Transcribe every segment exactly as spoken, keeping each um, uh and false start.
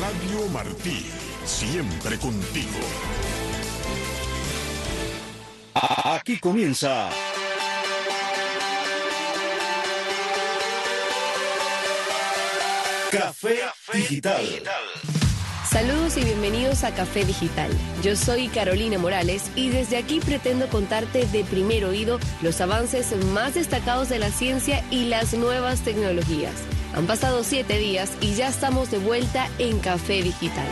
Radio Martí, siempre contigo. Aquí comienza Café Digital. Saludos y bienvenidos a Café Digital. Yo soy Carolina Morales y desde aquí pretendo contarte de primer oído los avances más destacados de la ciencia y las nuevas tecnologías. Han pasado siete días y ya estamos de vuelta en Café Digital.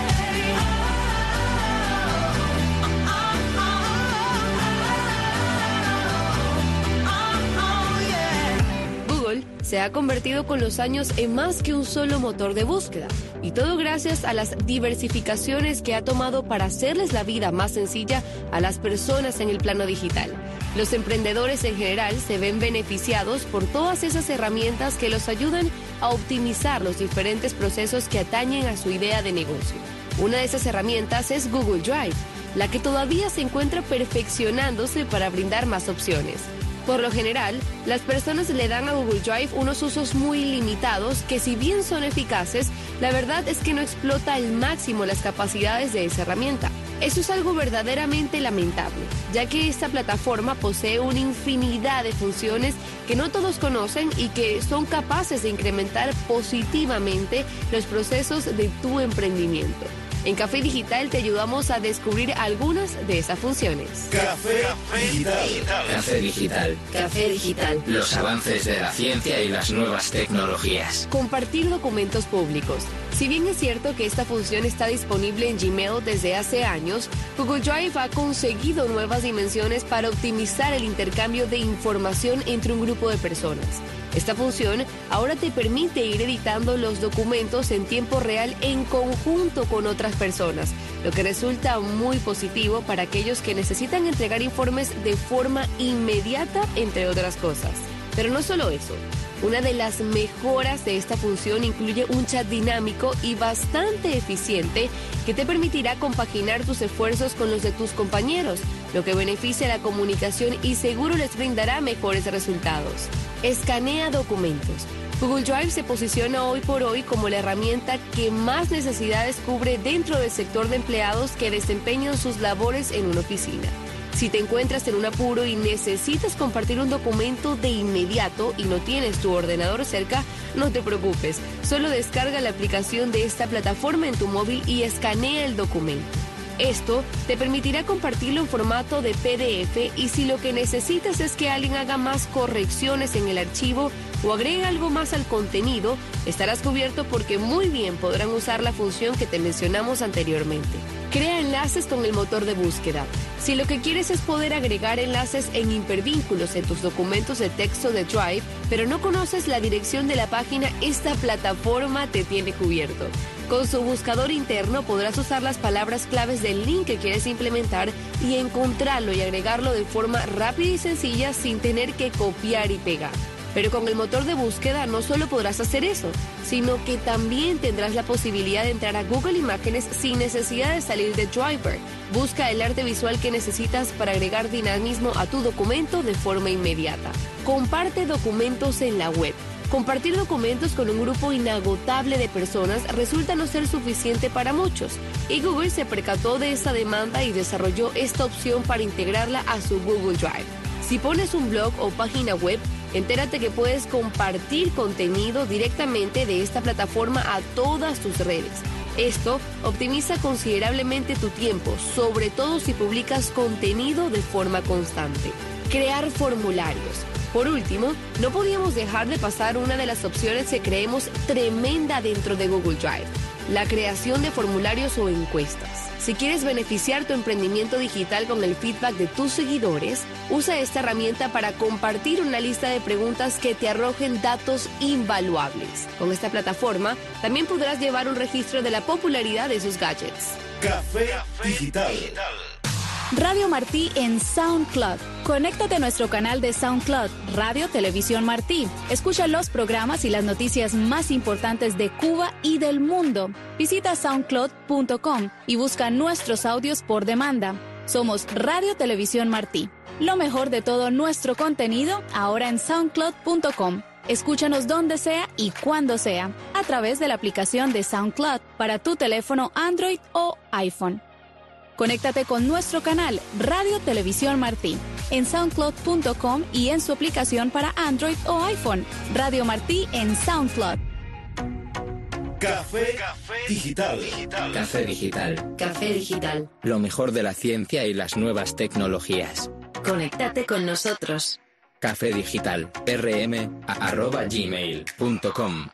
Se ha convertido con los años en más que un solo motor de búsqueda, y todo gracias a las diversificaciones que ha tomado para hacerles la vida más sencilla a las personas en el plano digital. Los emprendedores en general se ven beneficiados por todas esas herramientas que los ayudan a optimizar los diferentes procesos que atañen a su idea de negocio. Una de esas herramientas es Google Drive, la que todavía se encuentra perfeccionándose para brindar más opciones. Por lo general, las personas le dan a Google Drive unos usos muy limitados que, si bien son eficaces, la verdad es que no explota al máximo las capacidades de esa herramienta. Eso es algo verdaderamente lamentable, ya que esta plataforma posee una infinidad de funciones que no todos conocen y que son capaces de incrementar positivamente los procesos de tu emprendimiento. En Café Digital te ayudamos a descubrir algunas de esas funciones. Café Digital. Café Digital. Café Digital. Los avances de la ciencia y las nuevas tecnologías. Compartir documentos públicos. Si bien es cierto que esta función está disponible en Gmail desde hace años, Google Drive ha conseguido nuevas dimensiones para optimizar el intercambio de información entre un grupo de personas. Esta función ahora te permite ir editando los documentos en tiempo real en conjunto con otras personas, lo que resulta muy positivo para aquellos que necesitan entregar informes de forma inmediata, entre otras cosas. Pero no solo eso. Una de las mejoras de esta función incluye un chat dinámico y bastante eficiente que te permitirá compaginar tus esfuerzos con los de tus compañeros, lo que beneficia la comunicación y seguro les brindará mejores resultados. Escanea documentos. Google Drive se posiciona hoy por hoy como la herramienta que más necesidades cubre dentro del sector de empleados que desempeñan sus labores en una oficina. Si te encuentras en un apuro y necesitas compartir un documento de inmediato y no tienes tu ordenador cerca, no te preocupes. Solo descarga la aplicación de esta plataforma en tu móvil y escanea el documento. Esto te permitirá compartirlo en formato de P D F y si lo que necesitas es que alguien haga más correcciones en el archivo o agregue algo más al contenido, estarás cubierto porque muy bien podrán usar la función que te mencionamos anteriormente. Crea enlaces con el motor de búsqueda. Si lo que quieres es poder agregar enlaces en hipervínculos en tus documentos de texto de Drive, pero no conoces la dirección de la página, esta plataforma te tiene cubierto. Con su buscador interno podrás usar las palabras claves del link que quieres implementar y encontrarlo y agregarlo de forma rápida y sencilla sin tener que copiar y pegar. Pero con el motor de búsqueda no solo podrás hacer eso, sino que también tendrás la posibilidad de entrar a Google Imágenes sin necesidad de salir de Drive. Busca el arte visual que necesitas para agregar dinamismo a tu documento de forma inmediata. Comparte documentos en la web. Compartir documentos con un grupo inagotable de personas resulta no ser suficiente para muchos, y Google se percató de esa demanda y desarrolló esta opción para integrarla a su Google Drive. Si pones un blog o página web, entérate que puedes compartir contenido directamente de esta plataforma a todas tus redes. Esto optimiza considerablemente tu tiempo, sobre todo si publicas contenido de forma constante. Crear formularios. Por último, no podíamos dejar de pasar una de las opciones que creemos tremenda dentro de Google Drive: la creación de formularios o encuestas. Si quieres beneficiar tu emprendimiento digital con el feedback de tus seguidores, usa esta herramienta para compartir una lista de preguntas que te arrojen datos invaluables. Con esta plataforma, también podrás llevar un registro de la popularidad de sus gadgets. Café Digital. Radio Martí en SoundCloud. Conéctate a nuestro canal de SoundCloud, Radio Televisión Martí. Escucha los programas y las noticias más importantes de Cuba y del mundo. Visita soundcloud punto com y busca nuestros audios por demanda. Somos Radio Televisión Martí. Lo mejor de todo nuestro contenido ahora en soundcloud punto com. Escúchanos donde sea y cuando sea, a través de la aplicación de SoundCloud para tu teléfono Android o iPhone. Conéctate con nuestro canal Radio Televisión Martí en soundcloud punto com y en su aplicación para Android o iPhone. Radio Martí en SoundCloud. Café, Café Digital. Café Digital. Café Digital. Lo mejor de la ciencia y las nuevas tecnologías. Conéctate con nosotros. Café Digital. rm arroba gmail punto com.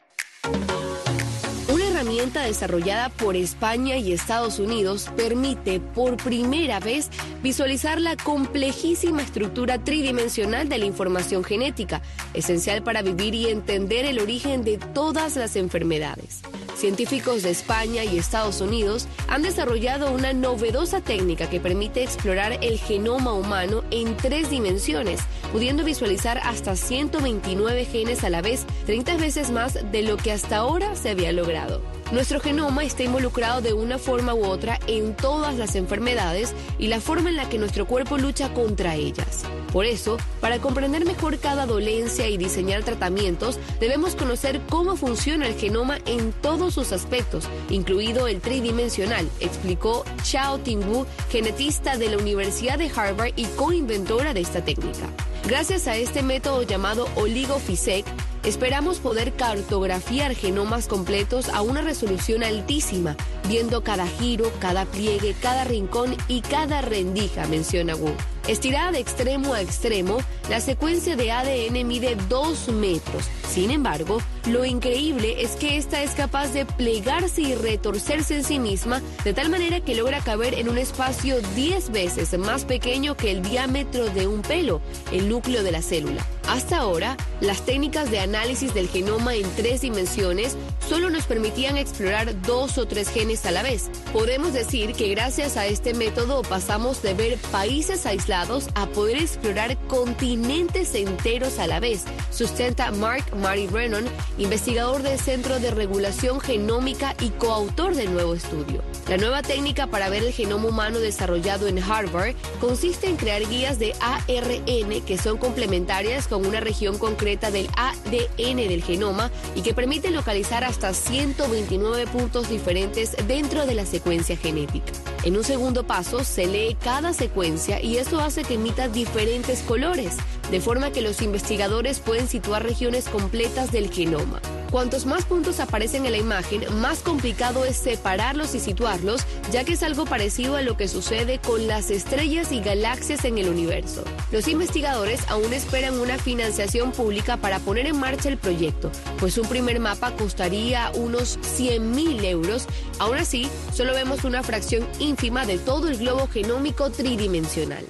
Una herramienta desarrollada por España y Estados Unidos permite por primera vez visualizar la complejísima estructura tridimensional de la información genética, esencial para vivir y entender el origen de todas las enfermedades. Científicos de España y Estados Unidos han desarrollado una novedosa técnica que permite explorar el genoma humano en tres dimensiones, pudiendo visualizar hasta ciento veintinueve genes a la vez, treinta veces más de lo que hasta ahora se había logrado. Nuestro genoma está involucrado de una forma u otra en todas las enfermedades y la forma en la que nuestro cuerpo lucha contra ellas. Por eso, para comprender mejor cada dolencia y diseñar tratamientos, debemos conocer cómo funciona el genoma en todos sus aspectos, incluido el tridimensional, explicó Chao Ting-Wu, genetista de la Universidad de Harvard y coinventora de esta técnica. Gracias a este método llamado OligoPhysec, esperamos poder cartografiar genomas completos a una resolución altísima, viendo cada giro, cada pliegue, cada rincón y cada rendija, menciona Wu. Estirada de extremo a extremo, la secuencia de A D N mide dos metros. Sin embargo, lo increíble es que esta es capaz de plegarse y retorcerse en sí misma de tal manera que logra caber en un espacio diez veces más pequeño que el diámetro de un pelo, el núcleo de la célula. Hasta ahora, las técnicas de análisis del genoma en tres dimensiones solo nos permitían explorar dos o tres genes a la vez. Podemos decir que gracias a este método pasamos de ver países aislados a poder explorar continentes enteros a la vez, sustenta Mark Murray Brennan, investigador del Centro de Regulación Genómica y coautor del nuevo estudio. La nueva técnica para ver el genoma humano desarrollado en Harvard consiste en crear guías de A R N que son complementarias con una región concreta del A D N del genoma y que permiten localizar hasta ciento veintinueve puntos diferentes dentro de la secuencia genética. En un segundo paso, se lee cada secuencia y esto hace que emita diferentes colores, de forma que los investigadores pueden situar regiones completas del genoma. Cuantos más puntos aparecen en la imagen, más complicado es separarlos y situarlos, ya que es algo parecido a lo que sucede con las estrellas y galaxias en el universo. Los investigadores aún esperan una financiación pública para poner en marcha el proyecto, pues un primer mapa costaría unos cien mil euros. Aún así, solo vemos una fracción ínfima de todo el globo genómico tridimensional.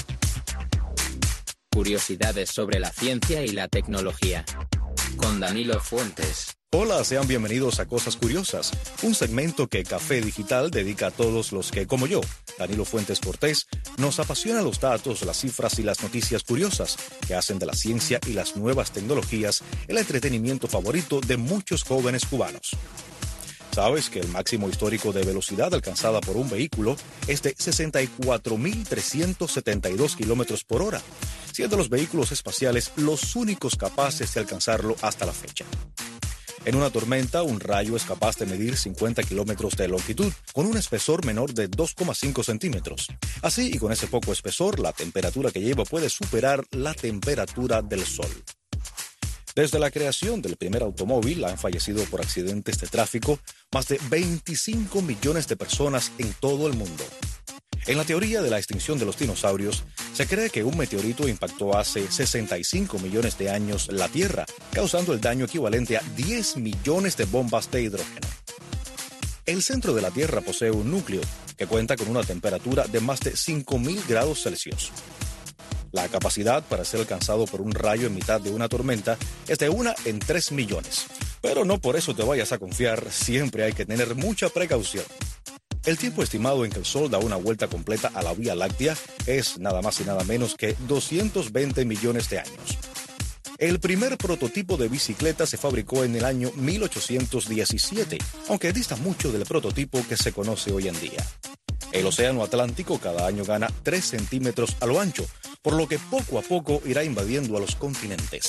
Curiosidades sobre la ciencia y la tecnología. Con Danilo Fuentes. Hola, sean bienvenidos a Cosas Curiosas, un segmento que Café Digital dedica a todos los que, como yo, Danilo Fuentes Cortés, nos apasiona los datos, las cifras y las noticias curiosas que hacen de la ciencia y las nuevas tecnologías el entretenimiento favorito de muchos jóvenes cubanos. ¿Sabes que el máximo histórico de velocidad alcanzada por un vehículo es de sesenta y cuatro mil trescientos setenta y dos kilómetros por hora, siendo los vehículos espaciales los únicos capaces de alcanzarlo hasta la fecha? En una tormenta, un rayo es capaz de medir cincuenta kilómetros de longitud con un espesor menor de dos coma cinco centímetros. Así, y con ese poco espesor, la temperatura que lleva puede superar la temperatura del Sol. Desde la creación del primer automóvil han fallecido por accidentes de tráfico más de veinticinco millones de personas en todo el mundo. En la teoría de la extinción de los dinosaurios, se cree que un meteorito impactó hace sesenta y cinco millones de años la Tierra, causando el daño equivalente a diez millones de bombas de hidrógeno. El centro de la Tierra posee un núcleo que cuenta con una temperatura de más de cinco mil grados Celsius. La capacidad para ser alcanzado por un rayo en mitad de una tormenta es de una en tres millones. Pero no por eso te vayas a confiar, siempre hay que tener mucha precaución. El tiempo estimado en que el Sol da una vuelta completa a la Vía Láctea es nada más y nada menos que doscientos veinte millones de años. El primer prototipo de bicicleta se fabricó en el año mil ochocientos diecisiete, aunque dista mucho del prototipo que se conoce hoy en día. El océano Atlántico cada año gana tres centímetros a lo ancho, por lo que poco a poco irá invadiendo a los continentes.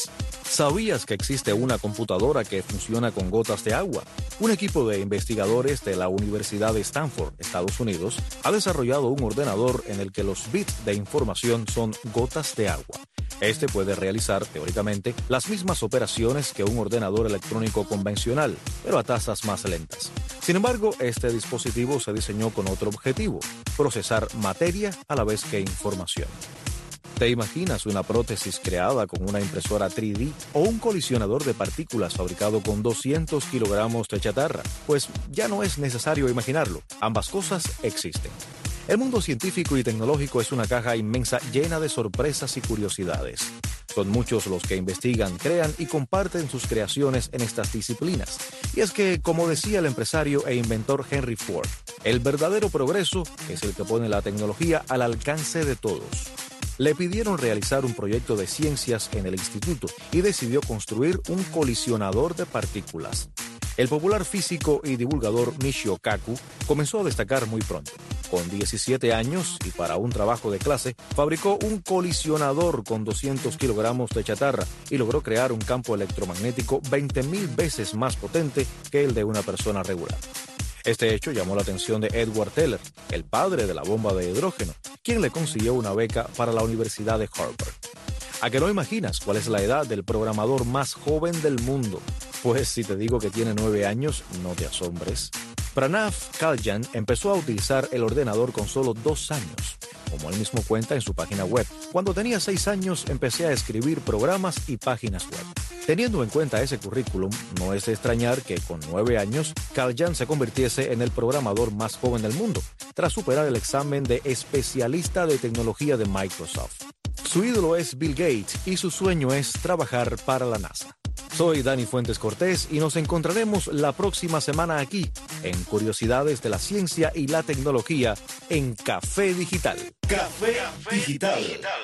¿Sabías que existe una computadora que funciona con gotas de agua? Un equipo de investigadores de la Universidad de Stanford, Estados Unidos, ha desarrollado un ordenador en el que los bits de información son gotas de agua. Este puede realizar, teóricamente, las mismas operaciones que un ordenador electrónico convencional, pero a tasas más lentas. Sin embargo, este dispositivo se diseñó con otro objetivo: procesar materia a la vez que información. ¿Te imaginas una prótesis creada con una impresora tres D o un colisionador de partículas fabricado con doscientos kilogramos de chatarra? Pues ya no es necesario imaginarlo. Ambas cosas existen. El mundo científico y tecnológico es una caja inmensa llena de sorpresas y curiosidades. Son muchos los que investigan, crean y comparten sus creaciones en estas disciplinas. Y es que, como decía el empresario e inventor Henry Ford, el verdadero progreso es el que pone la tecnología al alcance de todos. Le pidieron realizar un proyecto de ciencias en el instituto y decidió construir un colisionador de partículas. El popular físico y divulgador Michio Kaku comenzó a destacar muy pronto. Con diecisiete años y para un trabajo de clase, fabricó un colisionador con doscientos kilogramos de chatarra y logró crear un campo electromagnético veinte mil veces más potente que el de una persona regular. Este hecho llamó la atención de Edward Teller, el padre de la bomba de hidrógeno, quien le consiguió una beca para la Universidad de Harvard. ¿A que no imaginas cuál es la edad del programador más joven del mundo? Pues si te digo que tiene nueve años, no te asombres. Pranav Kalyan empezó a utilizar el ordenador con solo dos años. Como él mismo cuenta en su página web, cuando tenía seis años empecé a escribir programas y páginas web. Teniendo en cuenta ese currículum, no es de extrañar que con nueve años, Kalyan se convirtiese en el programador más joven del mundo, tras superar el examen de especialista de tecnología de Microsoft. Su ídolo es Bill Gates y su sueño es trabajar para la NASA. Soy Dani Fuentes Cortés y nos encontraremos la próxima semana aquí, en Curiosidades de la Ciencia y la Tecnología, en Café Digital. Café Digital.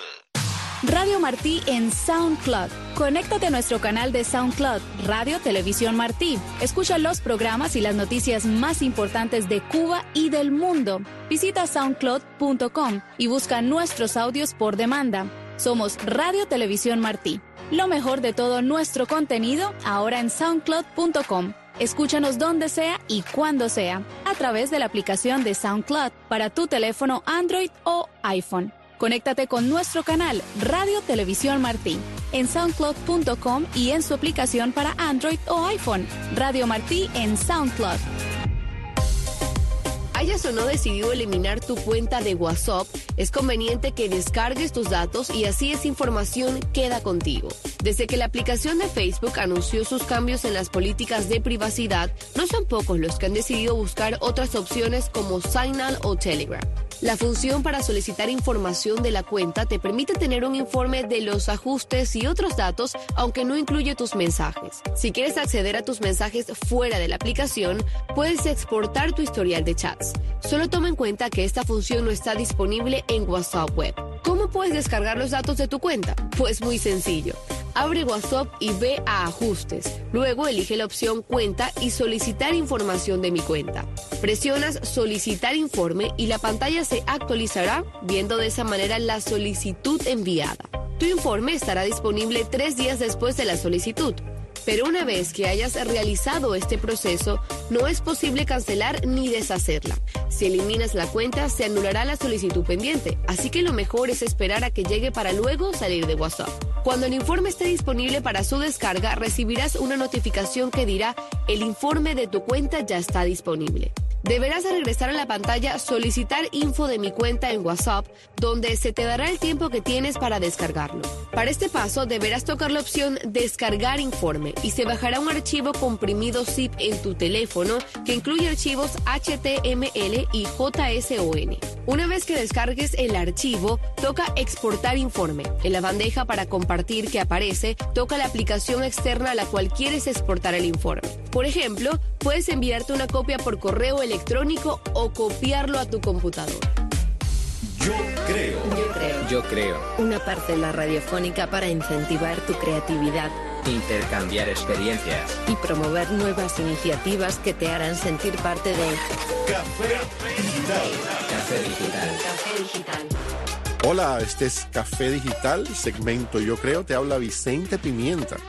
Radio Martí en SoundCloud. Conéctate a nuestro canal de SoundCloud, Radio Televisión Martí. Escucha los programas y las noticias más importantes de Cuba y del mundo. Visita soundcloud punto com y busca nuestros audios por demanda. Somos Radio Televisión Martí. Lo mejor de todo nuestro contenido ahora en soundcloud punto com. Escúchanos donde sea y cuando sea, a través de la aplicación de SoundCloud para tu teléfono Android o iPhone. Conéctate con nuestro canal Radio Televisión Martí en soundcloud punto com y en su aplicación para Android o iPhone. Radio Martí en SoundCloud. Hayas o no decidido eliminar tu cuenta de WhatsApp, es conveniente que descargues tus datos y así esa información queda contigo. Desde que la aplicación de Facebook anunció sus cambios en las políticas de privacidad, no son pocos los que han decidido buscar otras opciones como Signal o Telegram. La función para solicitar información de la cuenta te permite tener un informe de los ajustes y otros datos, aunque no incluye tus mensajes. Si quieres acceder a tus mensajes fuera de la aplicación, puedes exportar tu historial de chats. Solo toma en cuenta que esta función no está disponible en WhatsApp Web. ¿Cómo puedes descargar los datos de tu cuenta? Pues muy sencillo. Abre WhatsApp y ve a Ajustes. Luego elige la opción Cuenta y Solicitar información de mi cuenta. Presionas Solicitar informe y la pantalla se actualizará, viendo de esa manera la solicitud enviada. Tu informe estará disponible tres días después de la solicitud. Pero una vez que hayas realizado este proceso, no es posible cancelar ni deshacerla. Si eliminas la cuenta, se anulará la solicitud pendiente, así que lo mejor es esperar a que llegue para luego salir de WhatsApp. Cuando el informe esté disponible para su descarga, recibirás una notificación que dirá: el informe de tu cuenta ya está disponible. Deberás regresar a la pantalla Solicitar info de mi cuenta en WhatsApp, donde se te dará el tiempo que tienes para descargarlo. Para este paso deberás tocar la opción Descargar informe y se bajará un archivo comprimido zip en tu teléfono que incluye archivos H T M L y J S O N. Una vez que descargues el archivo, toca Exportar informe. En la bandeja para compartir que aparece, toca la aplicación externa a la cual quieres exportar el informe. Por ejemplo, puedes enviarte una copia por correo electrónico o copiarlo a tu computador. Yo creo. Yo creo. Yo creo. Una parcela radiofónica para incentivar tu creatividad, Intercambiar experiencias. y promover nuevas iniciativas que te harán sentir parte de Café Digital. Café Digital. Café Digital. Hola, este es Café Digital, segmento Yo Creo, te habla Vicente Pimienta.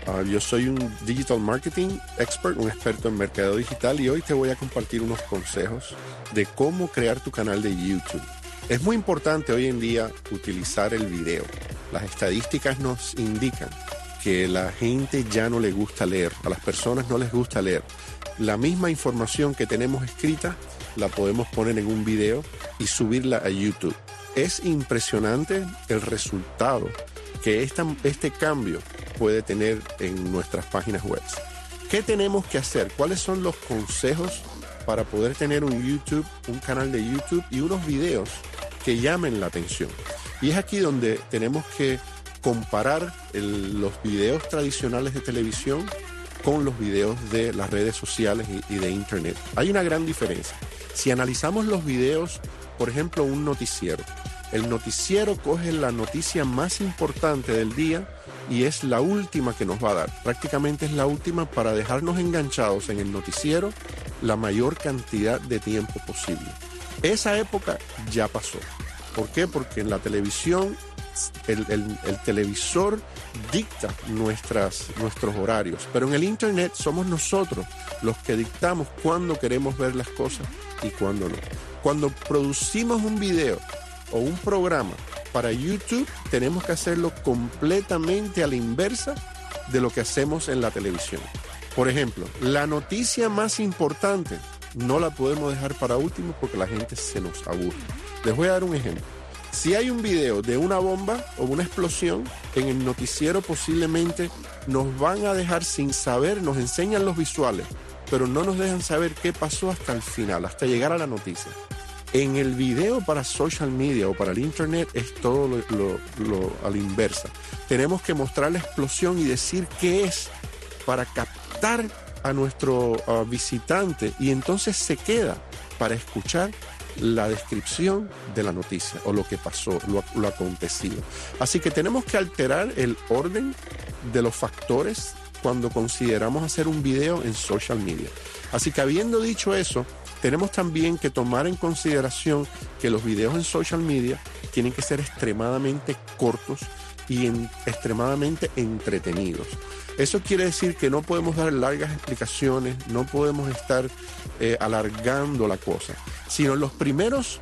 Uh, yo soy un Digital Marketing Expert, un experto en mercadeo digital, y hoy te voy a compartir unos consejos de cómo crear tu canal de YouTube. Es muy importante hoy en día utilizar el video. Las estadísticas nos indican que la gente ya no le gusta leer, a las personas no les gusta leer. La misma información que tenemos escrita la podemos poner en un video y subirla a YouTube. Es impresionante el resultado que esta, este cambio puede tener en nuestras páginas web. ¿Qué tenemos que hacer? ¿Cuáles son los consejos para poder tener un YouTube, un canal de YouTube y unos videos que llamen la atención? Y es aquí donde tenemos que comparar el, los videos tradicionales de televisión con los videos de las redes sociales y, y de Internet. Hay una gran diferencia. Si analizamos los videos, por ejemplo, un noticiero, el noticiero coge la noticia más importante del día y es la última que nos va a dar. Prácticamente es la última para dejarnos enganchados en el noticiero la mayor cantidad de tiempo posible. Esa época ya pasó. ¿Por qué? Porque en la televisión el, el, el televisor dicta nuestras, nuestros horarios, pero en el Internet somos nosotros los que dictamos cuándo queremos ver las cosas y cuándo no. Cuando producimos un video o un programa para YouTube, tenemos que hacerlo completamente a la inversa de lo que hacemos en la televisión. Por ejemplo, la noticia más importante no la podemos dejar para último porque la gente se nos aburre. Les voy a dar un ejemplo. Si hay un video de una bomba o una explosión, en el noticiero posiblemente nos van a dejar sin saber, nos enseñan los visuales, pero no nos dejan saber qué pasó hasta el final, hasta llegar a la noticia. En el video para social media o para el Internet es todo lo, lo, lo a la inversa. Tenemos que mostrar la explosión y decir qué es para captar a nuestro uh, visitante, y entonces se queda para escuchar la descripción de la noticia o lo que pasó, lo, lo acontecido. Así que tenemos que alterar el orden de los factores cuando consideramos hacer un video en social media. Así que habiendo dicho eso, tenemos también que tomar en consideración que los videos en social media tienen que ser extremadamente cortos y en, extremadamente entretenidos. Eso quiere decir que no podemos dar largas explicaciones, no podemos estar eh, alargando la cosa, sino en los primeros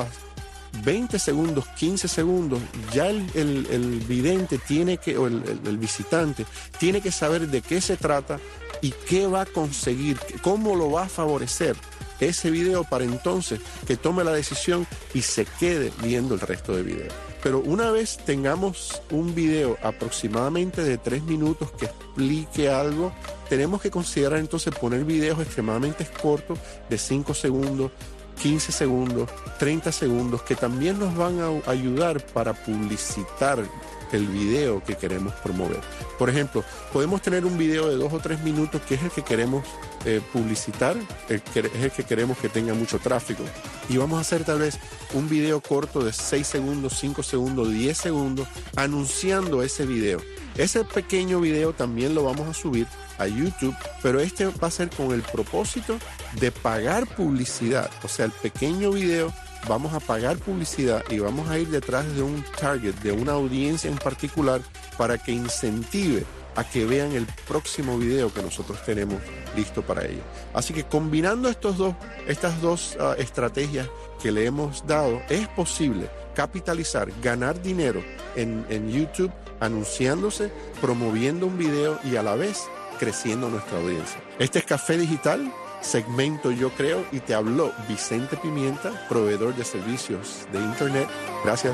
uh, veinte segundos, quince segundos, ya el, el, el vidente tiene que, o el, el, el visitante tiene que saber de qué se trata y qué va a conseguir, cómo lo va a favorecer ese video para entonces que tome la decisión y se quede viendo el resto del video. Pero una vez tengamos un video aproximadamente de tres minutos que explique algo, tenemos que considerar entonces poner videos extremadamente cortos de cinco segundos, quince segundos, treinta segundos, que también nos van a ayudar para publicitar el video que queremos promover. Por ejemplo, podemos tener un video de dos o tres minutos que es el que queremos eh, publicitar, el que, es el que queremos que tenga mucho tráfico, y vamos a hacer tal vez un video corto de seis segundos, cinco segundos, diez segundos anunciando ese video. Ese pequeño video también lo vamos a subir a YouTube, pero este va a ser con el propósito de pagar publicidad. O sea, el pequeño video vamos a pagar publicidad y vamos a ir detrás de un target, de una audiencia en particular, para que incentive a que vean el próximo video que nosotros tenemos listo para ellos. Así que combinando estos dos, estas dos uh, estrategias que le hemos dado, es posible capitalizar, ganar dinero en, en YouTube, anunciándose, promoviendo un video y a la vez creciendo nuestra audiencia. Este es Café Digital, segmento Yo Creo, y te habló Vicente Pimienta, proveedor de servicios de Internet. Gracias.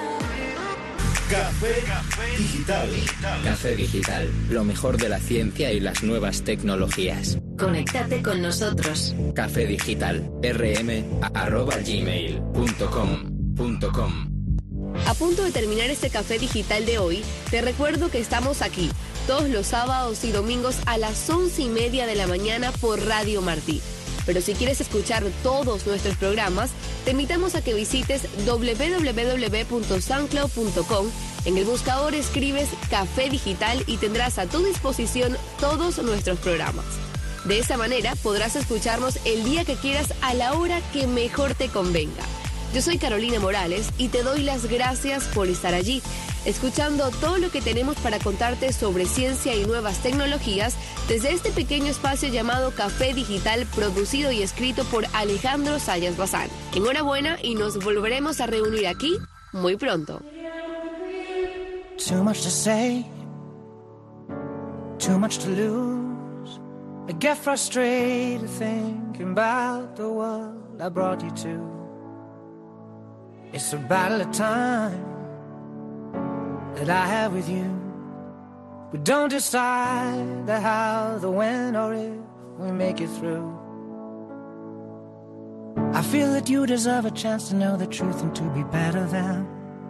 Café Digital. Café Digital, lo mejor de la ciencia y las nuevas tecnologías. Conéctate con nosotros. Café Digital, rm arroba gmail punto com punto com. A punto de terminar este Café Digital de hoy, te recuerdo que estamos aquí todos los sábados y domingos a las once y media de la mañana por Radio Martí. Pero si quieres escuchar todos nuestros programas, te invitamos a que visites doble u doble u doble u punto soundcloud punto com. En el buscador escribes Café Digital y tendrás a tu disposición todos nuestros programas. De esa manera podrás escucharnos el día que quieras a la hora que mejor te convenga. Yo soy Carolina Morales y te doy las gracias por estar allí. escuchando todo lo que tenemos para contarte sobre ciencia y nuevas tecnologías desde este pequeño espacio llamado Café Digital, producido y escrito por Alejandro Sayas Bazán. Enhorabuena y nos volveremos a reunir aquí muy pronto. Too much to say, too much to lose. I get frustrated thinking about the world I brought you to. It's a battle of time that I have with you. We don't decide the how, the when, or if we make it through. I feel that you deserve a chance to know the truth and to be better than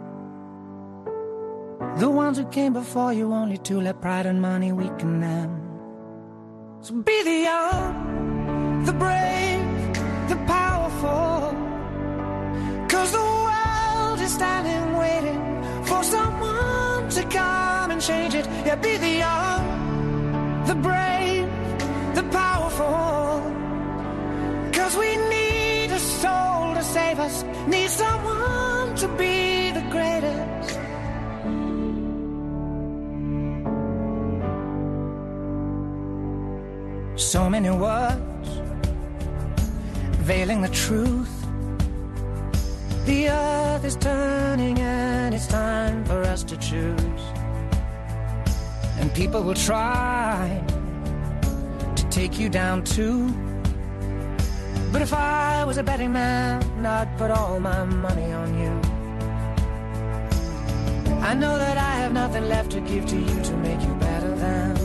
the ones who came before you, only to let pride and money weaken them. So be the young, the brave, the powerful, 'cause the world is standing waiting for someone to come and change it. Yeah, be the young, the brave, the powerful, 'cause we need a soul to save us, need someone to be the greatest. So many words veiling the truth. The earth is turning and it's time for us to choose. And people will try to take you down too. But if I was a betting man, I'd put all my money on you. I know that I have nothing left to give to you to make you better than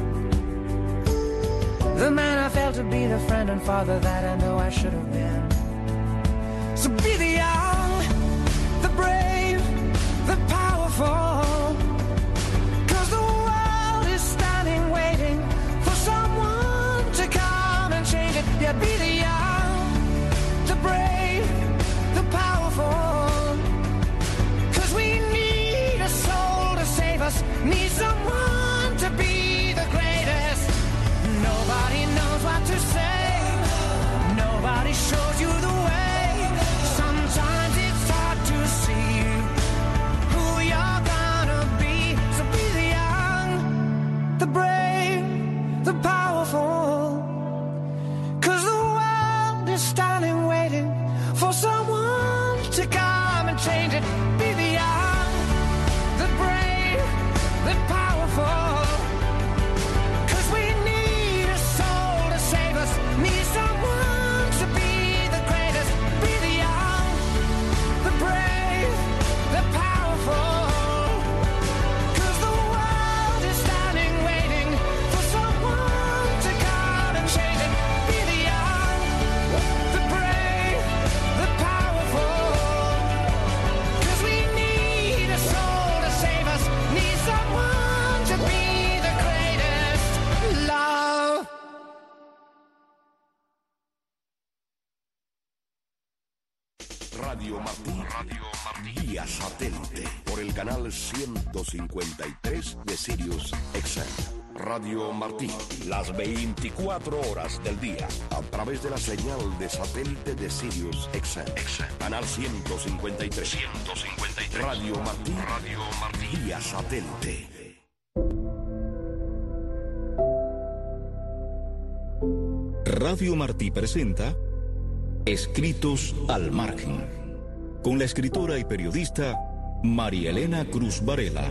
the man I failed to be, the friend and father that I know I should have been. So be the young, the brave, the powerful, 'cause the world is standing waiting for someone to come and change it. Yeah, be the young, the brave, the powerful, 'cause we need a soul to save us, need someone to be the greatest. Nobody knows what to say, nobody shows you the way. Sometimes it's hard to see who you're gonna be. So be the young, the brave, the powerful, 'cause the world is standing waiting for someone to come and change it. Be the young, the brave, the powerful, 'cause we need a soul to save us, need someone to be the greatest. Be the young, the brave, the powerful, 'cause the world is standing waiting for someone to come and change it. Be the young, the brave, the powerful, 'cause we need a soul to save us, need someone to be the greatest. Love. Radio Martí, Radio Martí, vía satélite, por el canal ciento cincuenta y tres de Sirius X M. Radio Martí, las veinticuatro horas del día, a través de la señal de satélite de Sirius X M. Canal ciento cincuenta y tres. ciento cincuenta y tres. Radio Martí, Radio Martí, vía satélite. Radio Martí presenta Escritos al Margen, con la escritora y periodista María Elena Cruz Varela.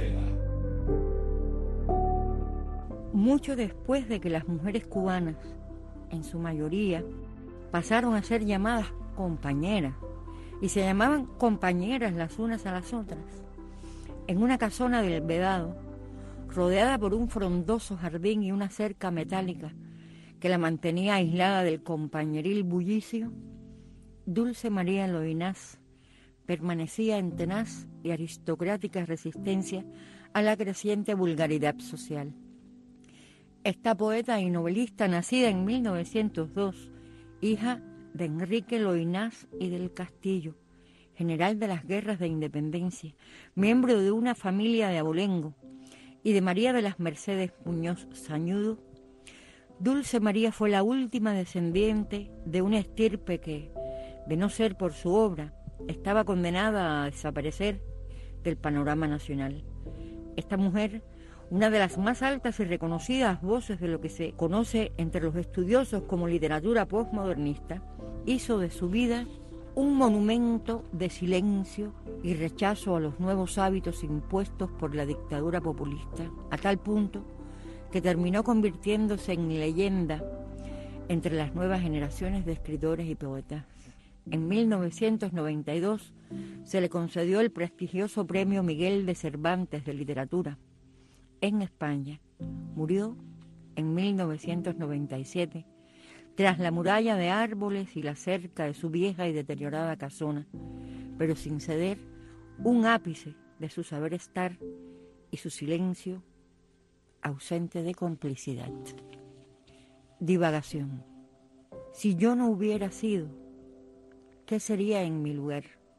Mucho después de que las mujeres cubanas, en su mayoría, pasaron a ser llamadas compañeras, y se llamaban compañeras las unas a las otras, en una casona del Vedado, rodeada por un frondoso jardín y una cerca metálica que la mantenía aislada del compañeril bullicio, Dulce María Loynaz permanecía en tenaz y aristocrática resistencia a la creciente vulgaridad social. Esta poeta y novelista, nacida en mil novecientos dos, hija de Enrique Loynaz y del Castillo, general de las guerras de independencia, miembro de una familia de abolengo, y de María de las Mercedes Muñoz Sañudo, Dulce María fue la última descendiente de una estirpe que, de no ser por su obra, estaba condenada a desaparecer del panorama nacional. Esta mujer, una de las más altas y reconocidas voces de lo que se conoce entre los estudiosos como literatura postmodernista, hizo de su vida un monumento de silencio y rechazo a los nuevos hábitos impuestos por la dictadura populista, a tal punto que terminó convirtiéndose en leyenda entre las nuevas generaciones de escritores y poetas. En mil novecientos noventa y dos se le concedió el prestigioso Premio Miguel de Cervantes de Literatura. En España murió en mil novecientos noventa y siete tras la muralla de árboles y la cerca de su vieja y deteriorada casona, pero sin ceder un ápice de su saber estar y su silencio ausente de complicidad. Divagación. Si yo no hubiera sido, ¿qué sería en mi lugar?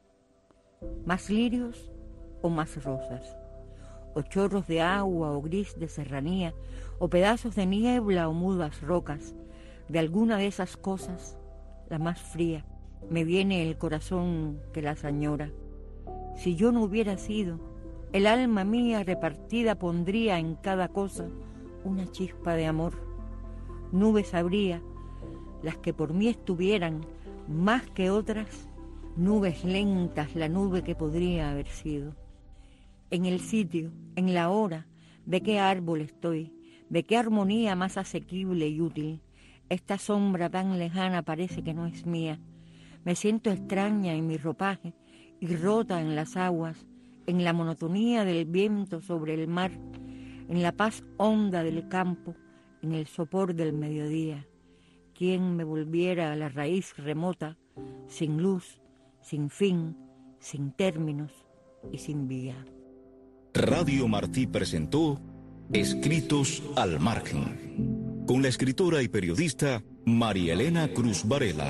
¿Más lirios o más rosas? ¿O chorros de agua o gris de serranía? ¿O pedazos de niebla o mudas rocas? De alguna de esas cosas, la más fría, me viene el corazón que las añora. Si yo no hubiera sido, el alma mía repartida pondría en cada cosa una chispa de amor. Nubes habría, las que por mí estuvieran, más que otras, nubes lentas, la nube que podría haber sido. En el sitio, en la hora, de qué árbol estoy, de qué armonía más asequible y útil. Esta sombra tan lejana parece que no es mía. Me siento extraña en mi ropaje y rota en las aguas, en la monotonía del viento sobre el mar, en la paz honda del campo, en el sopor del mediodía. ¿Quién me volviera a la raíz remota, sin luz, sin fin, sin términos y sin vía? Radio Martí presentó Escritos al Margen, con la escritora y periodista María Elena Cruz Varela.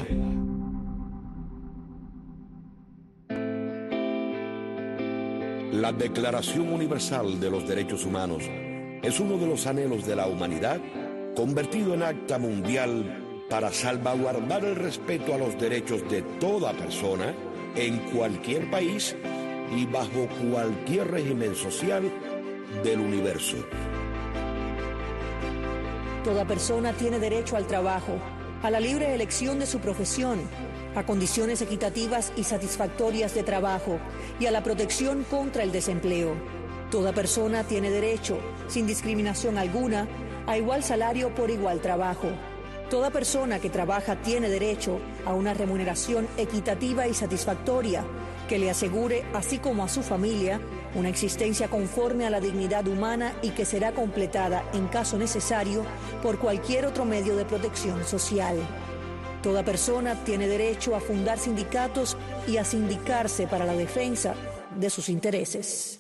La Declaración Universal de los Derechos Humanos es uno de los anhelos de la humanidad convertido en acta mundial para salvaguardar el respeto a los derechos de toda persona en cualquier país y bajo cualquier régimen social del universo. Toda persona tiene derecho al trabajo, a la libre elección de su profesión, a condiciones equitativas y satisfactorias de trabajo y a la protección contra el desempleo. Toda persona tiene derecho, sin discriminación alguna, a igual salario por igual trabajo. Toda persona que trabaja tiene derecho a una remuneración equitativa y satisfactoria que le asegure, así como a su familia, una existencia conforme a la dignidad humana y que será completada, en caso necesario, por cualquier otro medio de protección social. Toda persona tiene derecho a fundar sindicatos y a sindicarse para la defensa de sus intereses.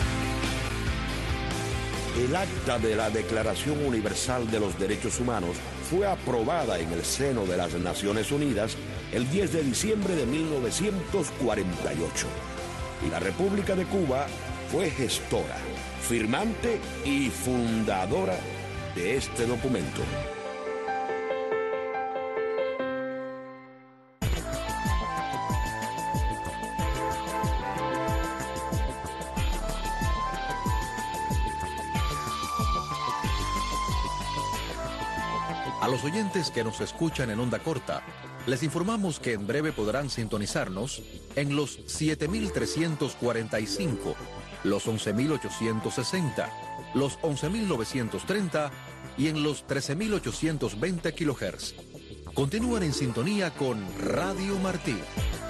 El acta de la Declaración Universal de los Derechos Humanos fue aprobada en el seno de las Naciones Unidas el diez de diciembre de mil novecientos cuarenta y ocho. Y la República de Cuba fue gestora, firmante y fundadora de este documento. A los oyentes que nos escuchan en onda corta, les informamos que en breve podrán sintonizarnos en los siete mil trescientos cuarenta y cinco, los once mil ochocientos sesenta, los once mil novecientos treinta y en los trece mil ochocientos veinte kilohertz. Continúan en sintonía con Radio Martí.